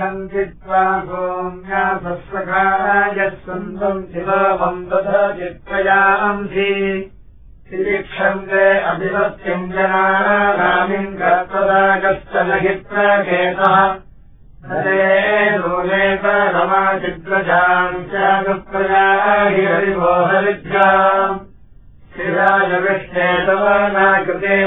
चित्वा गोम्यासस्सखायः सन्तम् शिवम् तथा चित्वयांसि तिरीक्षन्ते अभिसत्यम् जनानामिम् कर्तदागश्चन हि प्रकेतः हरे नूनेत रमाचिद्वजाम् स्यागुप्रजा हि हरिभो हरिद्याम् श्रीराजविष्णे तव नाकृते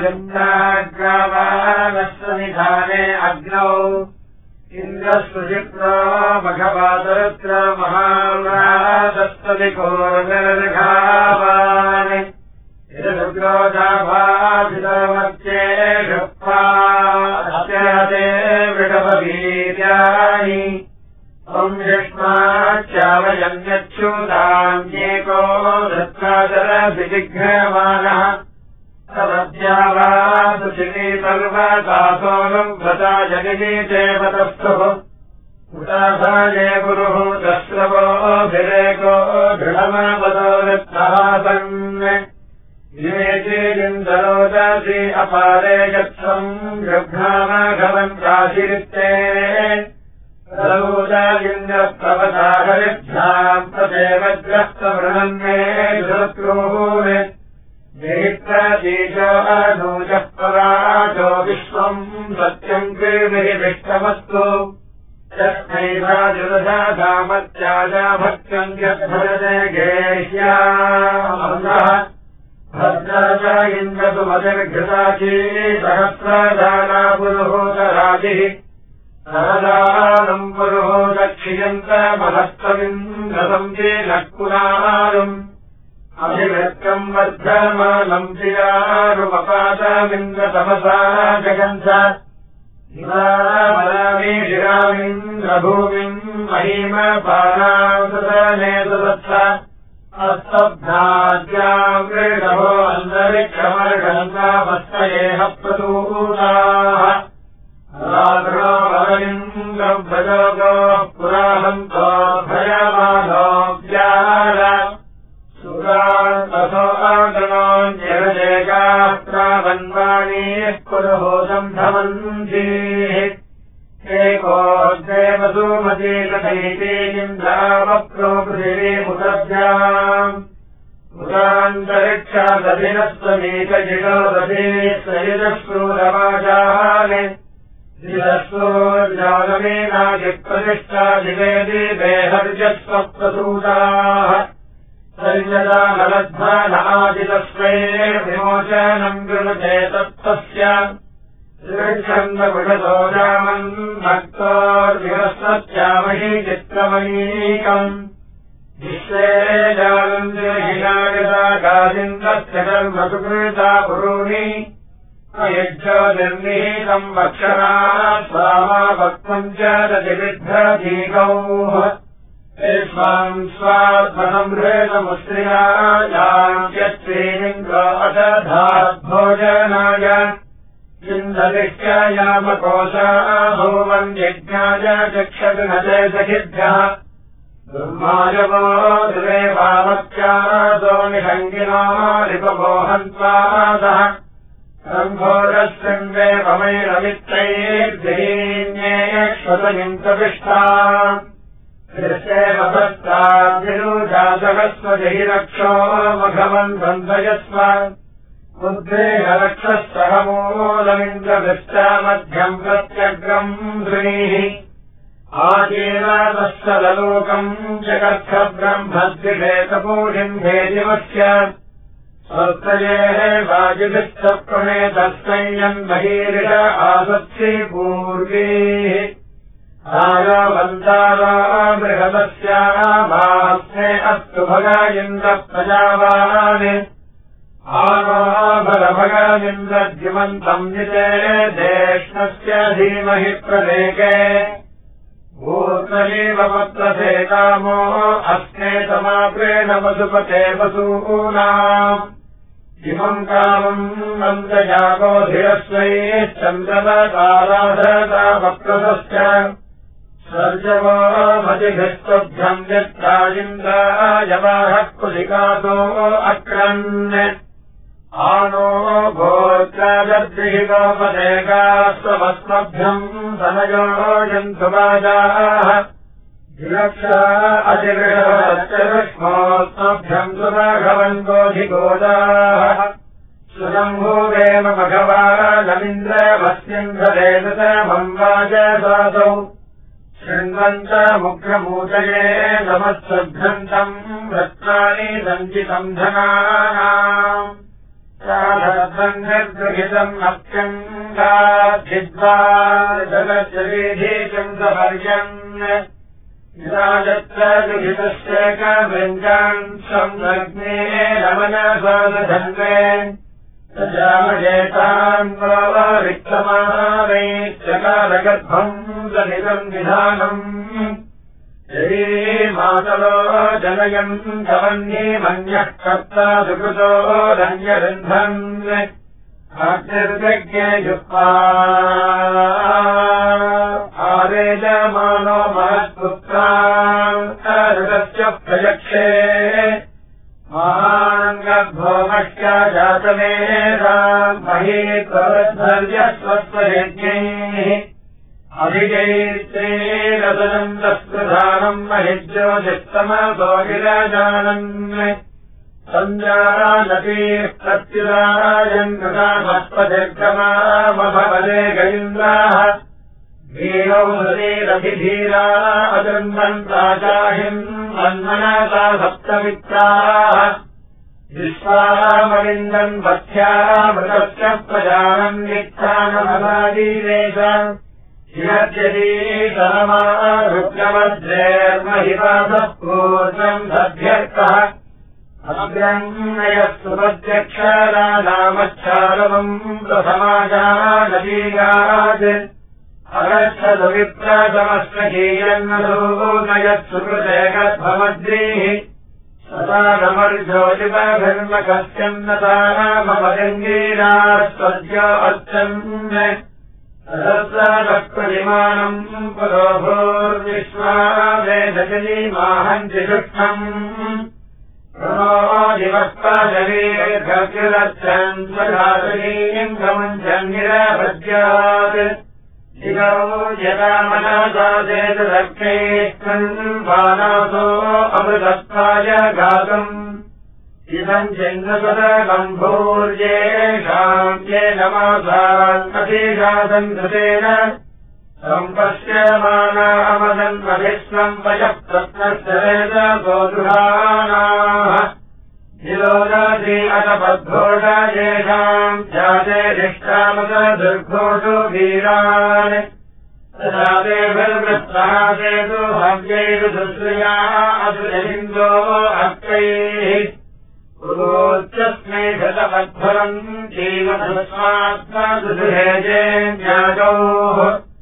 माजन्ताग्रावानस्वनिधाने अग्नौ इन्द्रस्वचित्रो मघवातरुत्र महाम्रादस्तविकोरघावान् यदुग्रोधाभाभितमर्चे गप्पाते वृषभवीर्याणि संयष्माच्चावयन्यच्छूतान्येको दत्ताचरभिजिघ्रमाणः तदद्यावासु शिलीपर्वतासोऽनुम् व्रता जनिनीते वतस्तुः उतासाये गुरुः दश्रवोऽभिरेको दृढमवतो वृत्तहासन् विवेचीलिन्दरोदसि अपारे यत्सम् गृह्णामघवन्ताशिरित्ते रौदालिन्द्रप्रवताहरिभ्याम् तदेवग्रस्तवृणन्मे शत्रून् निहित्रतीशो अनूजः पराजो विश्वम् सत्यम् कृमिहि विष्टमस्तु तस्मैवाजुरसामत्याजा भक्त्यम् यद्भजते गेह्यामः भद्राजा इन्द्रसुमतिर्घृताची सहस्रदाना पुरुहूतराजिः सरदानम् पुरुहूतक्षियन्तमहस्तमिन्द्रसम् चेनकुलारुम् अभिवृत्तम् वर्धमानम् चिरारुमपातमिन्द्रतमसा जगन्त शिरामीन्द्रभूमिम् महीमपानासनेतुदत्त अस्तब्धाद्याम् वृषभो अन्तरिक्षमर्गन्तामस्तयेह प्रसूताः रात्रोऽवलिन्द्रम् भजगो पुराहन्तो भयमानोऽव्यार सुरान्तसो आगणोऽन्यरजेगात्रावन्वाणीः पुरुहूतम् धमन्तीः एको देवसुमतीकथैतीन्द्रावप्रो पृथिवीमुतभ्याम् उदान्तरिक्षादधिनस्वमीकजिगोदधीः सहितश्रूरवाचाः दिवस्सूर्जागमेनादिप्रतिष्ठा दिवे दिवे हर्जस्वप्रसूताः सञ्जदानलध्वानादितस्मै विमोचनम् गृणते तत्तस्य श्रीच्छन्दपुषतो रामम् भक्तोर्विहस्वत्यामहि चित्रमणीकम् विश्वे जालन्द्रहिनागता गादिन्द्रस्य कर्मसुकृता पुरूणि अयज्ञो निर्निहितम् वक्षणात् स्वामा भक्तम् च रतिविद्धधीकौः स्वाम् स्वात्मनम् हृतमुश्रियायाम् यत्त्रीनिन्द्रो अदधाद्भोजनाय चिन्ददिष्ट्यायामकोशा भूवन् यज्ञाय चक्षगृहते सखिभ्यः दुर्मायवो दुरेवामत्यादो निषङ्गिनो रिपमोहन्त्वादः रम्भोरशृङ्गे वमैरमित्रैर्जहीन्येयश्वतनिम् प्रविष्टा दृष्टेवभस्ताद्विरूजातकस्वजहिरक्षो मघवन् बन्धयस्व बुद्धेह रक्षःसहमूलमिन्द्रदृष्टामध्यम् प्रत्यग्रम् धृणीः आजीववत्सललोकम् जगत्ब्रह्मद्विषेतपूरिम् भेदिवस्य स्वस्तयेः वाजिभिस्तप्रणेतस्तयम् बहिरिष आसत्सि पूर्वीः आयोवन्तारो बृहदस्याभास्मे अस्तु भगायिन्द्रप्रजावान् आनो बलभगायिन्द्रद्युमन्तम् निते देष्णस्य धीमहि प्रलेखे भूतलीव पत्रसे कामो अस्मे समाप्रेण वसुपते वसूनाम् इमम् कामम् नन्दजागोधिरस्वैश्चन्द्रवताराधरता वक्रतश्च सर्जवो मतिभिस्तभ्यम् यत्राजिन्द्रायवाहः कुलिकातो अक्रन् आनो भोत्रादर् तद्विहितोपदेकास्त्वमस्मभ्यम् तनयो यन्तु वाजाः विलक्षा अतिगृहश्चरुष्मोऽस्मभ्यम् सुराघवन् गोधिगोदाः सुजम्भूवेम भगवानमिन्द्रवस्यन्धरेदमम् वाजसासौ शृण्वन्त मुख्यमूतये नमःसभ्यन्तम् रत्नानि सञ्चितम् धनानाम् साधनसन्निर्गृहितम् अत्यङ्गाद्धिद्वा जगच्चरीधीशम् सपर्यन् विराजत्र दुहितस्येकवृञ्जान् संलग्ने रमणसाधन्वे जामयेतान् रिक्तमानैश्चकारगर्भम् सलितम् विधानम् यदि मातलो जनयन् धवन्येमन्यः कर्ता सुकृतो रञ्जरन्धन् अग्निर्यज्ञे जुह्वा आरेजमानो महत्पुत्रान् प्रयक्षे महाङ्गर्भोमश्च जातमेधाम् महीत्वरद्धर्यस्वस्वयज्ञैः अभिजैत्रेरसनम् तस्प्रधानम् महिज्योतिस्तमसोऽखिलजानन् सञ्जानतीः प्रत्युदायन् कृतामस्पदीर्घमामभवदे गैन्द्राः वीरौ हृदीरभिधीरा अजन्मन् प्राचाहिम् अन्मनसा सप्तमित्राः विश्वामविन्दन् वत्स्यामृतस्य प्रजानम् नित्थानमवादीरेश हिरत्यदीतरमारुग्रमद्रेर्महिवासः पूर्णम् सभ्यर्थः अग्रन्नयः सुमध्यक्षरानामच्छारवम् प्रथमाजानदीगात् अगच्छदविप्रसमस्महीयन्नसूनयः सुकृते गद्भमद्रीः सदानमर्जोतिपघर्मकस्यन्नतानामवदङ्गीरास्त्वद्य अर्चन् सहस्रप्रतिमानम् पुरोभूर्विश्वावेदजनीमाहन्ति शुष्णम् प्रणो दिवस्पादवीर्घर्गिरच्छन् स्वधातनीम् गमञ्जन्निरभज्यात् दिगौ यदा मनसा चेतदक्षैस्मिन् बाणासो अमृतत्वाय गातुम् इदम् चिन्नसदगम्भूर्येषाम् ये नमासान्नतीशासन् कृतेन सम्पश्यमाना अमदन्मभिस्वम् वयः प्रत्नश्चरेतसो दुहानाः निरोधति अतपद्घोष येषाम् जाते दिष्टामस दुर्घोषो वीरान् तदातेभिर्वृत्तासेतु हव्यैरु दुश्रिया असुरहिन्दो अक्कैः पुरोच्चस्मै घटवद्भरम् जीवधस्मात्मदुहेजेन्याजोः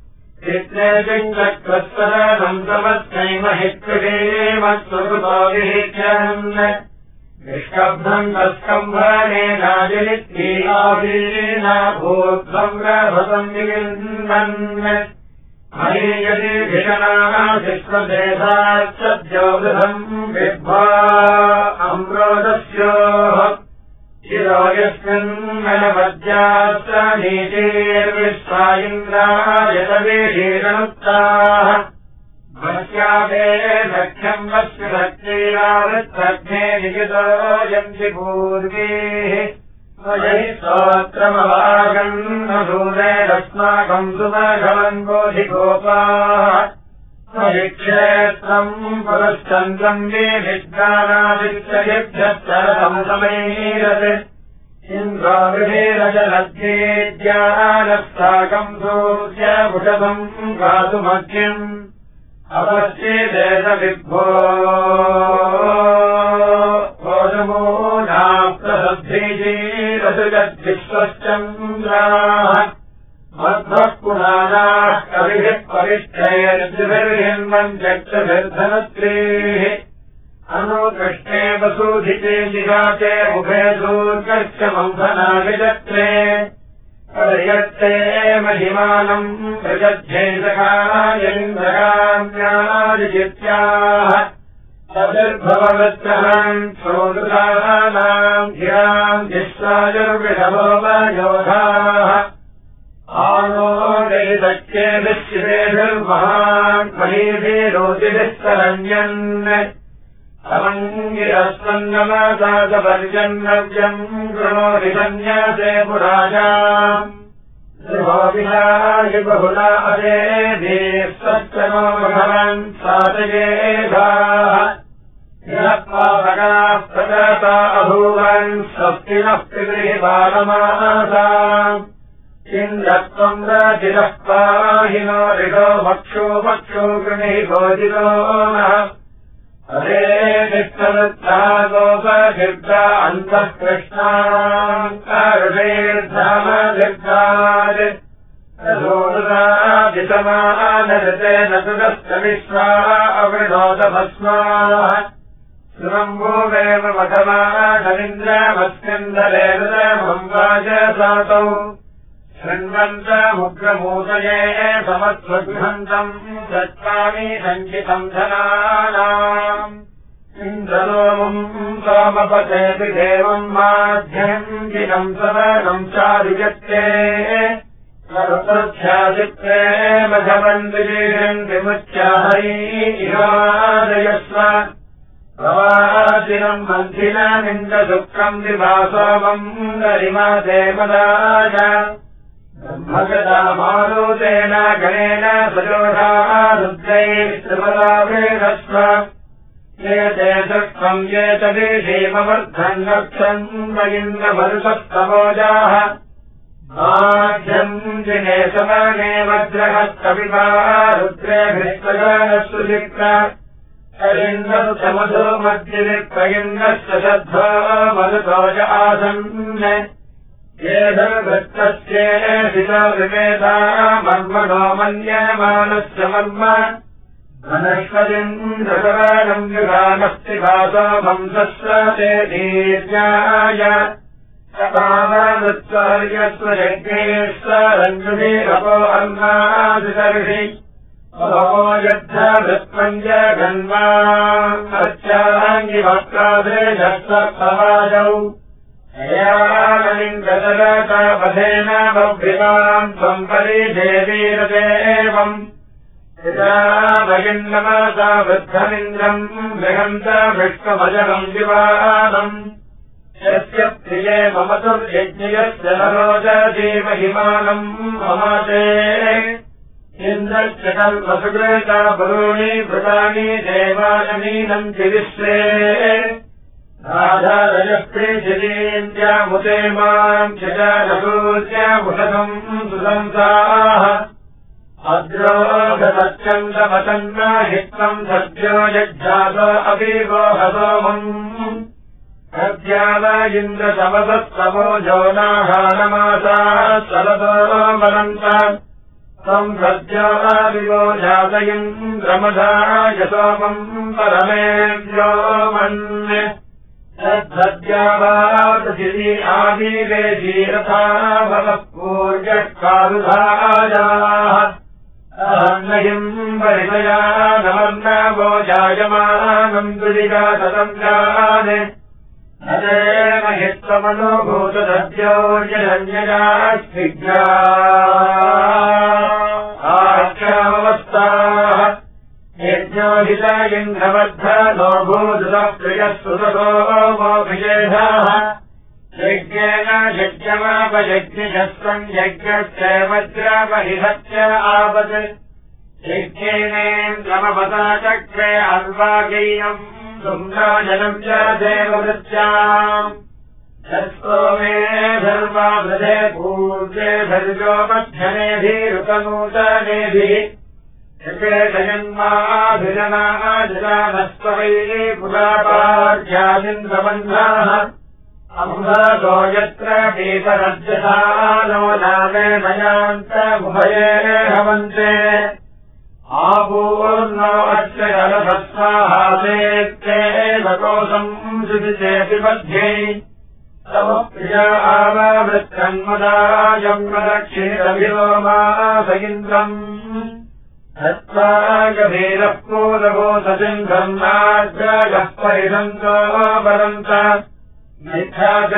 चित्रेशिञ्चक्रस्वरम् तमस्मै महित्कृषेमस्वकृतो विहित्यन् निष्कब्धम् तस्कम्भनेनाजिनित्वीनावीना भूत्वम् रभसम् विविन्दन् महीयति भिषणाः शिष्वदेशाच्चद्योगधम् विद्वा अम्रोदस्योः चिरो यस्मिन्ननवद्याश्च नीतिर्विश्वा इन्द्रायतवीशीरनुक्ताः वस्यादे सख्यम् वस्य भक्तिरावृत्तग्ने निजितो यन्ति पूर्वीः स्वजहि स्तोत्रमवागन्नसूरेरस्माकम् सुमघवन् बोधिगोपाः स्वयिक्षेत्रम् पुरश्चन्द्रम् विविद्गानादित्यभ्यश्चरतम् समैरत् इन्द्राविधीरजलद्येद्यानस्ताकम् सूर्यभुषभम् गातुमग्निम् अपश्येदेशविभ्वो गोधमूनाप्रसद्धीजीरसुजद्विश्वश्चन्द्राः मध्वः पुराणाः कविभिः परिष्ठैर्द्विभिर्हिन्वम् चक्षुभिर्धनत्रीः अनुकृष्णे वसूधिते निगाते मुखे सूर्यश्चमन्थनाविचक्रे पर्यत्ते महिमानम् प्रजद्धेशकायन्द्रकाम्यादिजित्याः तदिर्भववत्सहम् श्रोतृतानाम् गिराम् विश्वायुर्विषभोपयोधाः सख्ये निश्चितेभिर्महान् महीभिरोतिभिस्तरण्यन् अमङ्गिरस्वन्नमसादपर्यन्नव्यम् कृणोति सन्न्यासे पुराजाम् हि बहुला अदेधीः सच्चनो भगवन् सातयेधाः पावकाः प्रजाता अभूवन् स्वस्तिनः पितृबालमासाम् इन्द्रत्वम् राजिनः पाहिनो ऋतो मक्षो गृणिः गोजितो नः हरे नित्यवृत्ता गोपदीर्घा अन्तः कृष्णाङ्कारुषैर्धामदीर्घात् तदोदरादितमानरते न तुदश्च विश्वा अवृणोदभस्माः सुरम्भोवेव मघमानमिन्द्रमस्कन्दलेदमम् वाजसातौ शृण्वन्तमुग्रमूतये समत्वगृहन्तम् दत्तामि सञ्चितम् धनानाम् इन्द्रलोमम् सोमपतेऽपि देवम् माध्यम् दिनम् सवनम् चादिजत्ते सर्वध्यादित्रे मघवन्दिलीम् विमुच्याहरी इहादयस्व प्रवादिनम् मन्थिनमिन्द्रदुःखम् विभासोमम् गरिमा देवदाय ब्रह्मगदा मारुतेन गणेन सजोषा रुद्रैस्त्रिपदा वेदस्व ये ते दृष्टम् ये च देशीमवर्धन् रक्षन् इन्द्रमरुषस्तमोजाः आद्यम् दिने समने वज्रहस्तविभा रुद्रेभिस्तगानस्तु चिक्र इन्द्रमधो मध्यविप्रयिन्द्रश्च श्रद्धो मरुतोज आसन् ये धर्मृत्तस्येषितो विवेदा मर्मणो मन्यमानस्य मर्म वनस्पतिन्द्रसवानम् युगानस्ति भासो वंशस्य ते दीर्घाय सपावृत्वर्यस्व यज्ञेश्वरञ्जुभिरपो अन्नादितर्षि अहो यद्धवृत्त्वम् जगन्वा अर्चाङ्गिवक्रादेशस्तवाजौ यानलिङ्गदलतापथेन बभ्रिताम् त्वम् परिदेवीरदेवम् पिता भगिन्नमसा वृद्धमिन्द्रम् बृहन्त विष्णुभजनम् दिवानम् यस्य प्रिये मम तुर्यज्ञयस्य नरोजधीमहिमानम् मम ते इन्द्रश्च कल्पसुकृता बरूणि भृतानि देवानमीनम् विविश्वे राधारजप्रीचिरीन्द्यामुते माम् चचारभूत्यामुषतम् सुसंसाः अद्रोघसत्यन्तमतन्न हित्वम् सद्यो यज्ञासो अपि गोहसोमम् सद्याव इन्द्रसमसस्तमो जोनाहानमासाः सरसो वनन्त त्वम् सद्यो विवो जातयिन्द्रमधा यसोमम् परमेभ्यो मन्ये तद्धद्यावापृथिवी आविवेशीरथा भवः पूर्यः कारुधायाः अन्नहिम् परितया नमर्नवो जायमानम् दुरिगातम् जाने नदेव हित्वमनुभूतदद्योर्यधन्यजास्विज्ञा आख्यामवस्थाः यज्ञोहित इन्द्रवर्धनो भूतः प्रियः सुततो मोभिषेधाः यज्ञेन यज्ञमापयज्ञशस्त्रम् यज्ञस्य वज्रापरिहत्य आवत् यज्ञेनेन्द्रमपता चक्रे अर्वागेयम् सुम्नाजनम् च देववृत्याम् तत्सोमे धर्मावृधे पूर्वे भर्गो मध्यनेभिरुतनूतनेभिः जन्माभिजनाजनानस्त्वैः पुरापाध्यादिन्द्रबन्धाः अम्भो यत्र पीतरज्जसा नो नामे मयान्तमुभये हवन्ते आपूर्णो अक्षरभस्वाहासेत्येव कोशम् सुजितेऽपि मध्ये तव प्रिया आवृत्कन्मदायम् मदक्षिरभिलोमास इन्द्रम् हत्वा गभीरः पूरभूतसिन्धम् नाग्रागः परिषन्तो वरन्त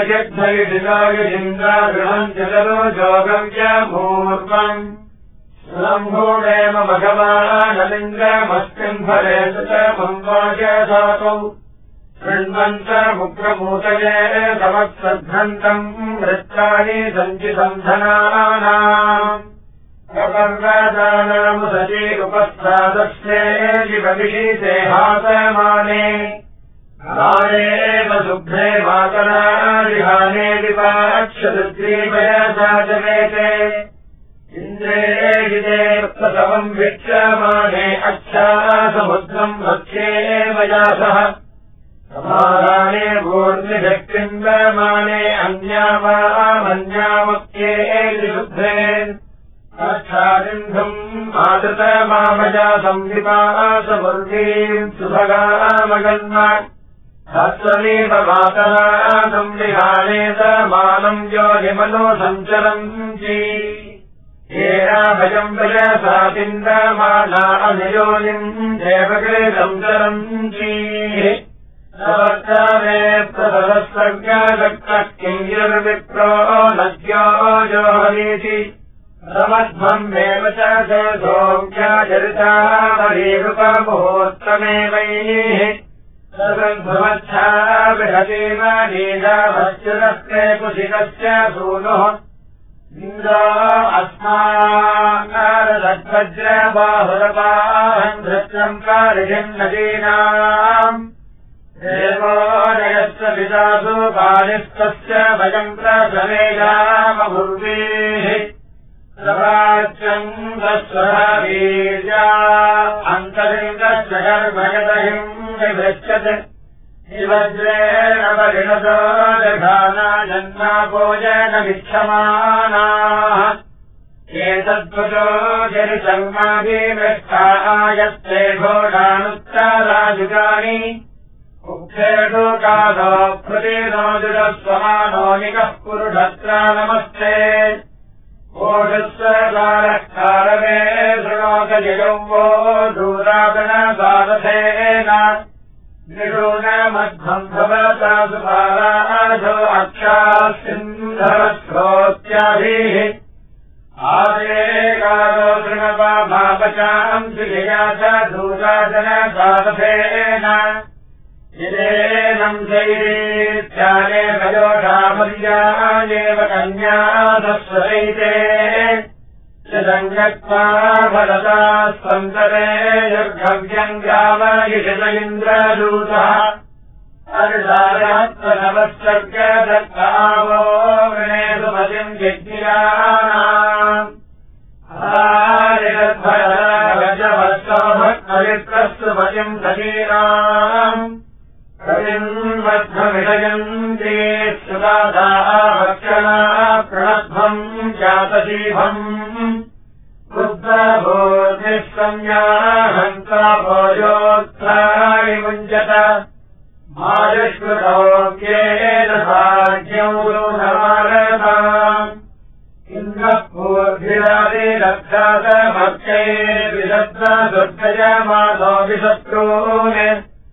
मिथ्याजयद्धयिषिलायुषिन्द्रागृहम् चतरो जोगव्यमूर्वम् लम्भोडेम भगवानलिङ्गमस्मिन् फले सुतमम्बाजधातौ शृण्वन्तमुग्रमूतये समत्सद्घ्नन्तम् वृत्तानि सञ्चितम् धनानाम् प्रपर्वदानामुदचीरुपस्थादस्ये जिवविषीते हासमाने नारेव शुभ्रे मातरारिहाने विपाक्षदुद्रीपयसा जवेते इन्द्रे गिते वृत्तसवम् वीक्ष्यमाणे अच्छासमुद्रम् वक्ष्ये मयासः समाराणे भूर्निभक्तिन्दमाने अन्यावामन्यावक्ये शुभ्रे अच्छादिन्धुम् मातृतमामजा संविपासमुर्वीम् सुभगामगन्म हस्वमेव मातरा संविहानेतमानम् योगिमनो सञ्चरन्ति येनाभयम् वयसा पिन्दमाना अनियोनिम् देवगे सञ्चरन्ति सवर्तमे प्रसवत्सर्गदक्तः किञ्जिर्विप्रो नद्यो जोहनीति समध्वम् एव च सोऽख्याचरितामरीरूपमुहूर्तमेवैः सदन्ध्वमच्छा बृहतीव नीलाभश्चरस्ते कुशिकस्य सूनुः इन्द्रो अस्माकारदध्वज्रबाहुरपाहम् धृत्यम् कारिषिम् नदीनाम् देवो जयस्य पितासु पाणिस्तस्य भयम् प्रसमेजामभुर्वीः सवाच्यम् दस्ववीर्या अन्तरिन्दस्य गर्भयदहिम् विभृच्छत् वज्रेण परिणतो दधाना जन्माभोजनमिच्छमानाः एतद्भुतो जरिसर्माभिमृष्टायस्ते घोषानुत्तराजुगानि उक्थेषु कालो प्रतिनोदितस्वमानोनिकः पुरुषत्रा नमस्ते ओषस्वकारकालवे शृणोतजयौ वो दूरागणसारथेन निरूणमध्वम् भवता सुपाराधो अक्षासिन्धरश्रोत्याभिः आदेकालो शृणवाभापचाम् सुजया च दूरागणसारथेन इदेनम् शैरीत्याने भयोषामर्यायेव कन्यासस्वैते सङ्गत्वा भरता स्वन्तरे युर्घव्यम् गावयिषत इन्द्रदूतः अर्धारात्मनवत्सर्गदत्तावो वृणेषुमतिम् यज्ञानाम् आरिरद्भरतभक्तवित्रस्तुमतिम् सतीनाम् कविन्वध्वमिषयन्ते सुदाधाः भक्षणा प्रणध्वम् जातजीभम् बुद्धभूतिः भोजोत्थानि मुञ्चत मायुष्कृतोऽप्येन भाग्यम् गुरुनमारताम् इन्द्रपूर्भिरादिरक्षातभक्षैर्विदग्धदुर्गजमानो विशत्रून्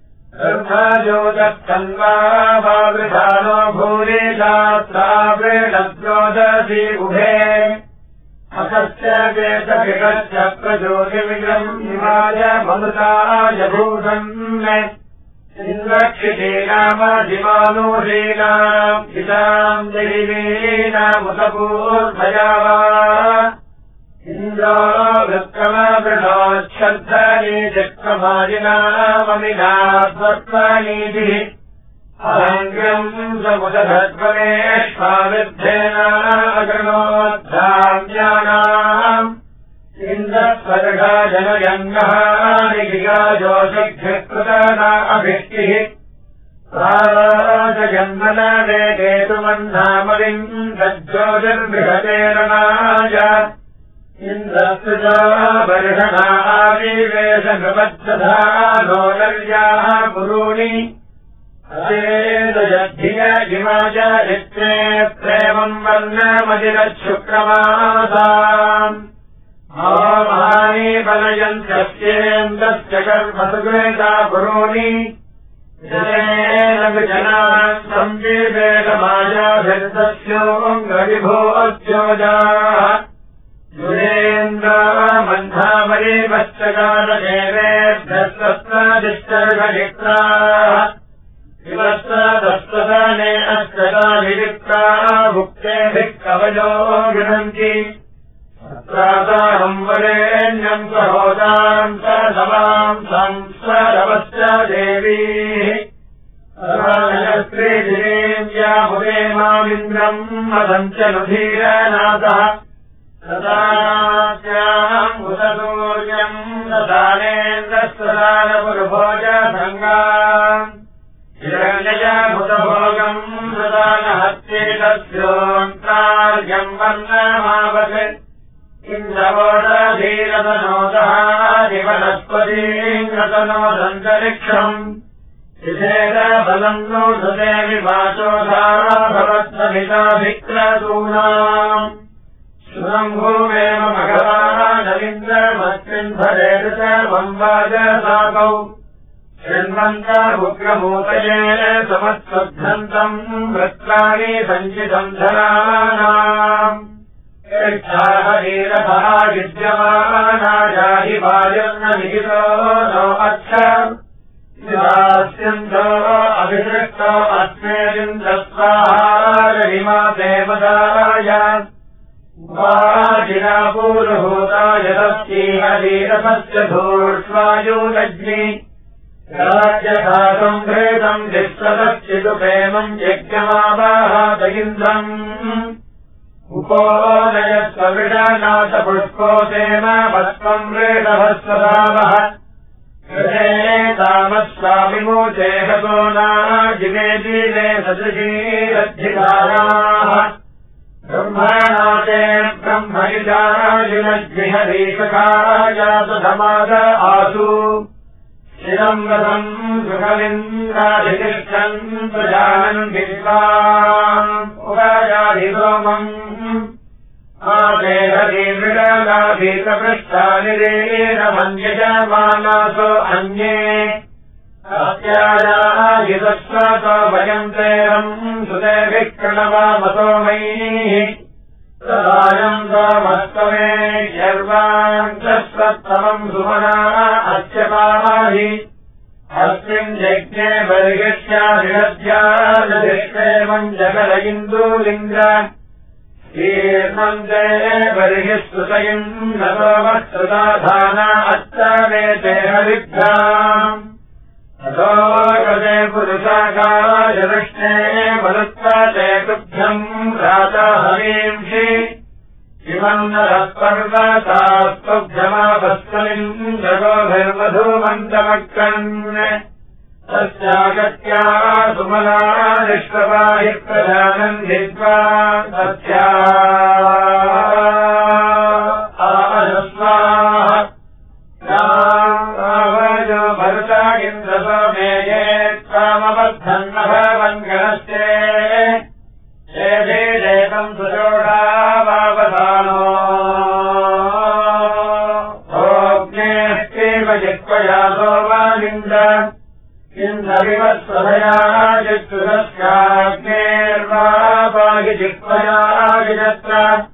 ब्रह्मज्योतस्तन्वाभावृधानो भूरिशास्त्रावृणद्रोदसी उभे अकस्य वेदभिगस्य प्रज्योतिमिदम् हिमाय ममृताय भूषन् इन्द्रक्षितीनामधिमानुषीणाम् हिताम् देवीनामुतपूर्भयावा इन्द्रो वृत्तमवृणोच्छद्धनी चक्रमाजिनाममिनाध्वर्त्वनीतिः अहङ्ग्यम् समुदधद्वमेष्वाविद्धेन अगृणोद्धाम्यानाम् इन्द्रस्वर्गा जनयङ्गः निगिगाजोषिभ्यकृतना अभिष्टिः प्राराजन्मन वेगेतुमन्नामलिम् गज्जोतिर्बृहतेन नाय इन्द्रस्तुजा वर्षणाविवेशनवत्सधा नोदर्याः गुरूणि असेदयद्धियजिमाचरित्रे प्रेमम् वर्णमजिरच्छुक्रमासाम् महानि बलयन्त्यस्येन्द्रस्य कर्मसुकृता गुरूणि जनान् संविवेकमायाभिर्दस्योऽङ्गविभोऽद्योजाः सुरेन्द्राः हरिवश्चकारदेवेभ्यस्तत्रादिश्चर्षित्राः विवस्त्रदस्तदाने अष्टदाभिविप्राः भुक्तेभिः कवयो गृह्णन्ति प्राताहम् वरेण्यम् सहोदाम् स नवाम् संस्वरवश्च देवीः श्रीधिरीम् यामुदे मामिन्द्रम् मदम् च नुधीरनाथः सदास्याम् उदसूर्यम् ददानेन्द्रस्वदानपुरुभोज सङ्गाम् हिरण्यजाभुतभोगम् ददानहत्येतस्योऽन्तार्यम् वर्णमावत् इन्द्रवोदधीरतनोदः दिवनस्पतीम् रतनोदन्तरिक्षम् विषेदबलम् नोधते विवाचोधारा भवत्समिताभिक्रतूनाम् शृणम्भूमेव मघवानविन्द्रमस्मिन्भरेण सर्वम् वाजसाकौ शृण्वन्तमुग्रमूतये समत्सद्धन्तम् वृत्राणि सञ्चितम् धराणाम् वीरभः विद्यमानायाहि वायुर्न विहितो नो अच्छ स्यन्तो अभिसृष्टो अस्मेदिन्द्रस्वाहारहिमा देवदाय वाजिनापूर्वभूता यदस्तीहवीरभस्य धूर्ष्वायुलज्ञि राज्यघातम् भृतम् विश्वदश्चिदुपेमम् यज्ञमावाहात इन्द्रम् उपोदयस्वविडनाथपुष्पोतेन वस्त्वम् वृषभस्वदावः तामस्वामिमोचेहतो नाजिमे जीवे सदृशीरद्धिकाराः ब्रह्मणाते ब्रह्मयुजाजिनज्जिहरीशकायासधमाद आसु शिरम् रथम् सुखलिन्द्राधितिष्ठन् प्रजानन् विश्वाम् उपायाधिसोमम् आदेहदीर्घाभीतपृष्ठानिरेणमन्यजमानासो अन्ये अस्यायाहितस्वातो वयम् तेरम् सुतेभिः प्रणवामसो मयीः सदायम् त्वमस्तमे शर्वाञ्चस्वत्तमम् सुमना अस्यपाहि अस्मिन् यज्ञे बर्हिष्याधिरध्यानधिष्ठेमम् जगद इन्दूलिङ्ग ीर्मन्ते बर्हिः स्तुतयम् नतो वत्सुताधाना अत्तमेते हरिभ्याम् अतो गते पुरुषाकाशदृष्टे मरुत्पते तुभ्यम् राता हरींषि इमम् नरः पर्वतास्तुभ्यमापस्कलिम् जगोभिर्मधुमन्तमक्रन् तस्यागत्या सुमला निष्प्रवाहि प्रधानम् धित्वा तस्या आवयो भरता इन्द्रसोमेये त्वामबद्धन्न भवन्गणस्ते शेषेदेकम् सुजोषा वावसानो भोग्नेऽस्तेव जिह्वया सोमानिन्द्र इन्द्रविवत्सभया जित्सुरस्याग्नेर्वापाहि जिह्वया विजत्र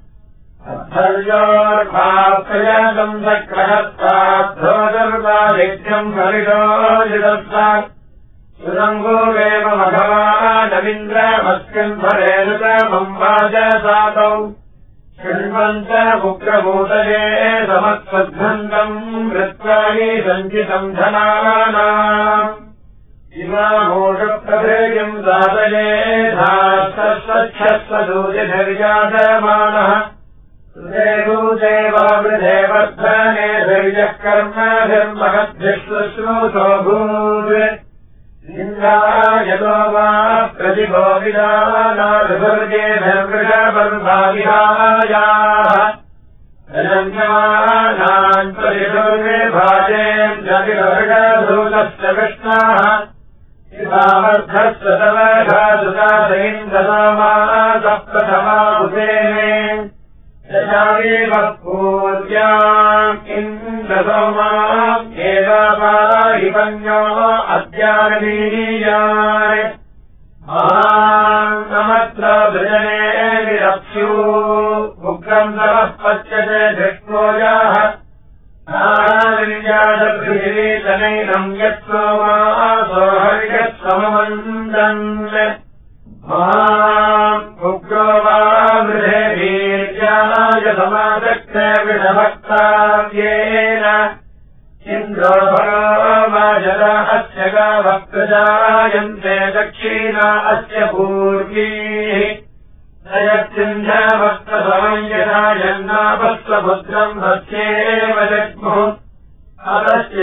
अद्धर्योर्भाप्रयासम् सक्रहस्ताद्धोदर्वादित्यम् हरिषो जिदस्व सुरङ्गोवेव मघवानविन्द्रमस्मिन्भरेणुतमम् वाजसातौ शृण्वन्त उग्रभूतये समत्सद्धन्तम् वृत्राणि सञ्चितम् धनानाम् इमामोषप्रभेयम् दातये धास्तस्वच्छस्वदूतिभिर्याजमानः देवूदेवावृधे वर्धने धैर्यः कर्मभिर्महद्भिः शुश्रूषोऽभूत् इन्द्रायतो वा प्रतिभो विदानाभिभर्गेभिर्वृषपर्वाविहायाः रजन्यमानान् परिषुर्विभाजेम् जगिरवृषधूतस्य कृष्णाः इदामर्थस्य तवघासुतासैन्दसामासः प्रथमाहुतेने यशावेव पूर्याम् इन्द्रसोमाम् एवापाहिपन्यो अद्यानवीर्याय नमत्र भृजने विरप्स्यू उग्रम् तवः पच्यते धृष्णोजाः समादक्षे विषभक्ताव्येन इन्द्रो भगवाजरा अस्य गावः प्रजायन्ते दक्षिणा अस्य पूर्वीः ययत्सिन्धवक्त्रसमञ्जनायन्नापस्वपुत्रम् भस्येव जग्मुः अतस्य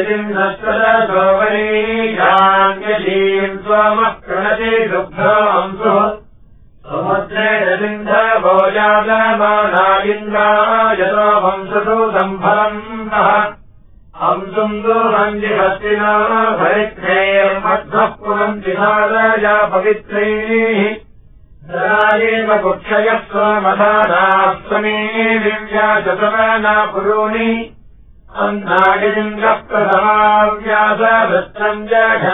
सिन्धस्वरसोवरीयान्यजीम् स्वमः प्रणति दुग्धांसुः समुद्रे सिन्धवो याजमाना इन्द्रायतो वंसतो सम्फलन्तः हंसुम् दुरञ्जिहस्तिना भरित्रेर्मध्वः पुनन्ति सारया पवित्रैः दरायेव कुक्षयः स्वमधानाः स्वमे दिव्या चतुर्ना पुरूणि अन्नागिन्द्रः प्रथमाव्यासवृत्तम्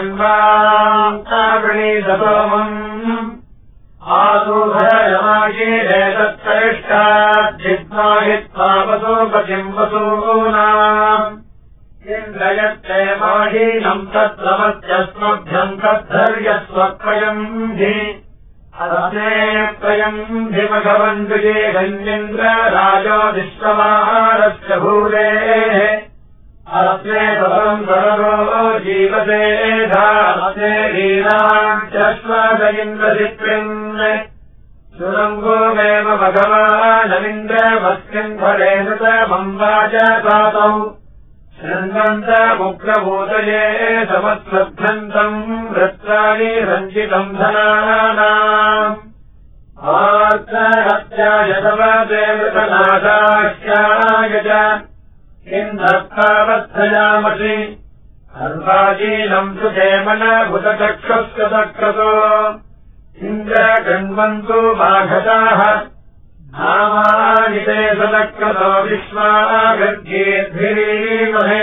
जघन्वावृणीतसोमम् आसूभयमागीरेतत्तरिष्टाद्धिद्वाहित्वावसोपतिम् वसूनाम् इन्द्रयक्षयमाहीनम् तत्त्वमत्यस्मभ्यम् तद्धर्यस्वत्रयम् हि अदनेत्रयम् धिमघवन्तुजे गञ्जेन्द्र राजो विश्वमाहारस्य भूरेः अस्मे तपम् सररो जीवते धास्मे लीलाम् चश्वदयिन्द्रचित्रिम् सुरङ्गोमेव भगवानमिन्द्रवस्मिन् फलेन च मम्बाच सातौ शृण्वन्तमुग्रभूतये समत्सभ्यन्तम् वृत्राणि रञ्जितम् धनानाम् आर्तहत्याय तवते मृतनाशाख्याय च इन्द्रत्तावद्धयामसि अर्वाजीनम् सुधेमनभुतचक्षुश्च तक्रतो इन्द्रगण्वन्तु माघटाः नामानिते सदक्रतो विश्वागर्गेद्भिरीमहे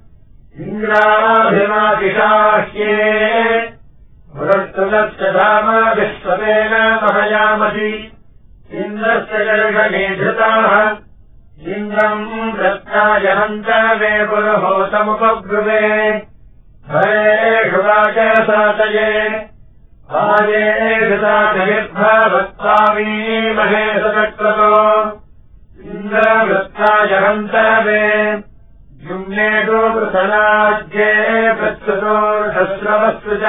इन्द्राभिमातिशाह्ये पुरस्तुलस्य धाम विश्वतेन महयामसि इन्द्रस्य गर्गणे धृताः इन्द्रम् दत्तायहन्त वे पुरहोतमुपब्रुवे भरेषु वाचसातये आये हृताचयद्भावत्तामीमहे सदक्रतो इन्द्रवृत्तायहन्तवे जुम्नेषु पृथनाज्ये प्रत्सुतोर्धस्रवस्तु च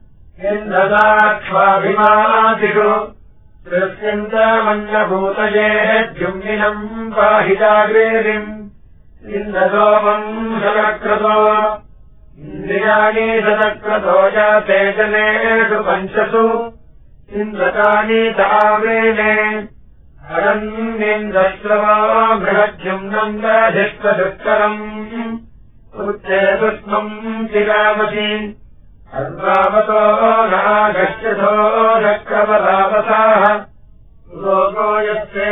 इन्द्रदाक्ष्वाभिमातिषु दृश्यन्तमन्यभूतये जुम्निनम् पाहिताग्रेरिम् इन्द्रसोमम् सदक्रतो इन्द्रियाणि सदक्रतो जाते जनेषु पञ्चसु इन्द्रकानि तावेने हरन्निन्द्रश्रवा बृहद्युम्नम् दधिष्टदुत्तरम् उच्चे सुष्मम् चिरामसि अर्वावतो नागश्चो चक्रवरावसाः लोको यस्ते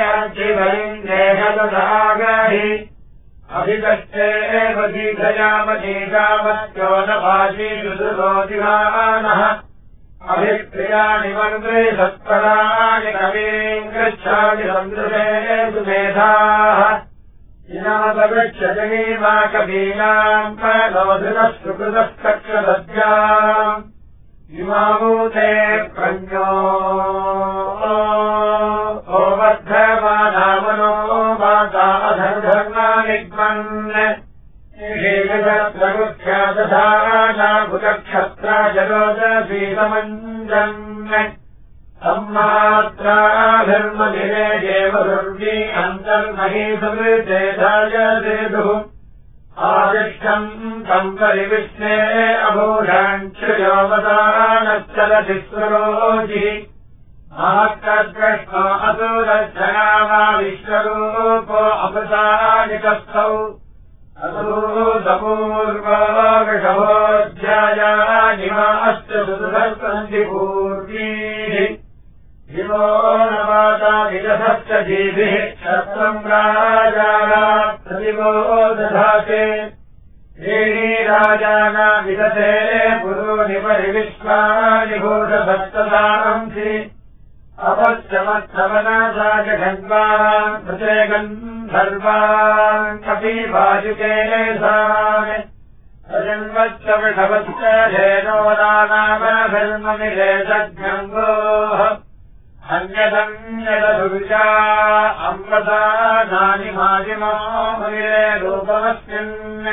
अर्चिवलिङ्गेहदधागाहि अभिगच्छेव दीघयामदीगामत्यो न भाषीषुरोदिवानः अभिक्रियाणि मन्त्रे सत्पराणि कवीम् गच्छामि सन्दृशे सुमेधाः इनामगच्छजनीमा कवीनाम् प्रलोधनः सुकृतस्तक्षदद्याम् इमामूते प्रज्ञो ओवर्धमानामनो माता अधर्धर्मानिग्मन् प्रगुख्यादधानाभुतक्षत्रा जलोदसीतमञ्जन् सम्मात्राभिर्मदिरे देवदुर्गी अन्तर्मही समृतेधाय सेतुः आदिष्टम् तम् परिविष्णे अभूषाञ्चयोवदानश्चलति स्वरोजिः महाकर्कृष्णो असुरच्छनामा विश्वरूपो अपसानिकस्थौ असूदपूर्वो वृषभोऽध्यायानिमाश्च सुदर्शन्ति पूर्वीः दिवो न माता विदधश्च जीभिः क्षत्रम् राजाना प्रतिवो दधाते त्रीणि राजाना विदधे पुरूणि परिविश्वानि भूतभक्तसांसि अपश्चमत्थवनासा जघन्वान् प्रते गन्धर्वान् कपिवाजुकेशान् अजन्वच्च वृषभश्च धेनो नानामभिर्ममिले सज्ञङ्गोः अन्यदन्यदुर्जा अम्बसा नानि माजिमा मुनिरे रूपमस्मिन्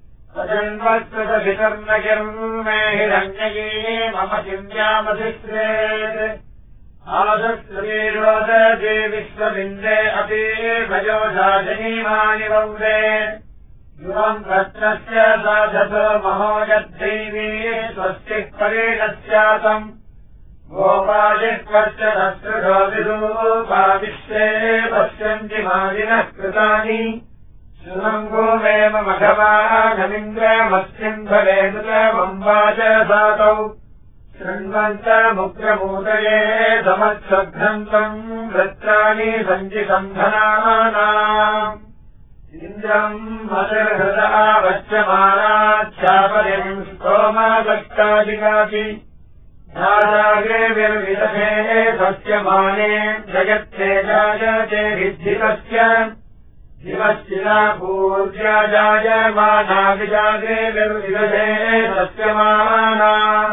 सजन्मस्तुतभितर्नगिर्मे हिरण्यये मम चिन्त्यामधिश्रेत् आदस्त्रीरोदये विश्वबिन्दे अपि भजोषाजनीमानि वन्दे युवम् रत्नस्य साधसो महो यद्धैवी स्वस्तिः परेणस्यातम् गोपादिष्वश्च दस्रुषो विरूपा विश्वे पश्यन्ति मादिनः कृतानि सुरङ्गो वेम मघवानमिन्द्रमस्मिन् भवेनुतमम्बा च सातौ शृण्वन्तमुग्रमूतये समत्सघ्नन्तम् वृत्राणि सञ्चिसन्धनानाम् इन्द्रम् मदर्हृदा वच्यमानाच्छापरिम् स्तोमदष्टादिकाति धाराग्रेभिर्विदधे सस्यमाने जगत्तेजायते विद्धितस्य दिवश्चिना पूर्व्या जायमानाविजाग्रेभिर्विदधे सस्यमाना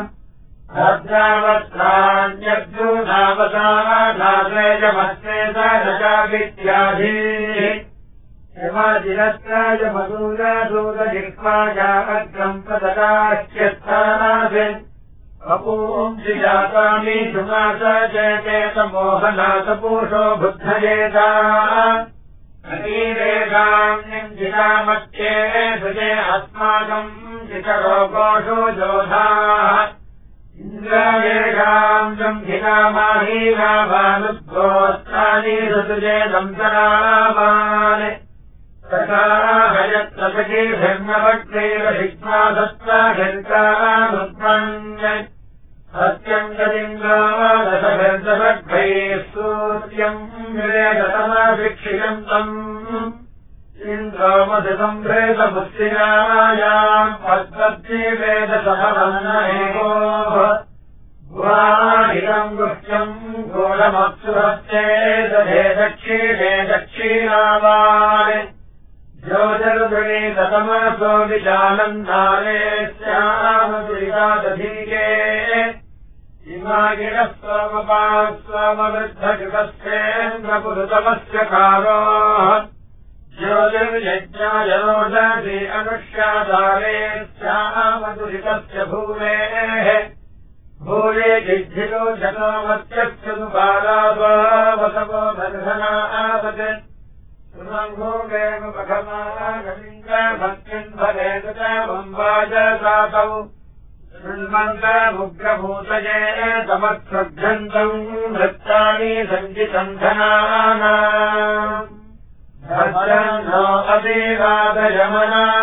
भद्रावस्त्राण्यग्रूधावसा नाद्वैजमस्ते सजावित्याधीः यमादिनस्त्राय मधुरदूतजिह्वाया अग्रम् प्रददाश्यस्थानात् कपूंसि जातानि सुनास चेतेतमोहनाथपूषो बुद्धयेता अतीरेषाम् जितामत्ये सुजे अस्माकम् जितरोगोषु जोधाः इन्द्रायेषाम् जम्भिनामाहीना भानुद्गोस्तानि ऋतुजे दन्तरामान् तथाहयत्तपकीर्भिर्नवक्त्रैरभिक्ष्मा दत्ताभिर्कानुत्पन् सत्यम् गदिन्द्रो दशभिर्दशभैः सूर्यम् विरेदतमभिक्षियन्तम् इन्द्रो मधुसम्भ्रेतमुत्सिरायाम् पद्मद्भिवेदसहवन्नहेको गुहाहितम् गुह्यम् गोढमप्सुहस्ते दधे दक्षिणे दक्षिणावान् ज्योतिर्गणिततमसो विशानन्दारे स्यामदुरितादधीके इमागिरः सोमपाः सोमवृद्धकृतस्तेन्द्रपुरुतमस्य कारोः ज्योतिर्यज्ञायरोदधि अनुष्याधारे स्यामदुरितस्य भूमेः भूये जिद्धितो जनोमत्यस्य दुपालावसवो दर्शनावत् सुरङ्गोगेम पठमानमिन्द्रभक्तिम् भवेत च वम्बाज सातौ शृण्वन्तमुग्रभूतये समत्सघ्नन्तम् वृत्तानि सञ्चिसन्धनानाम् भद्रम् नो अदेवादयमना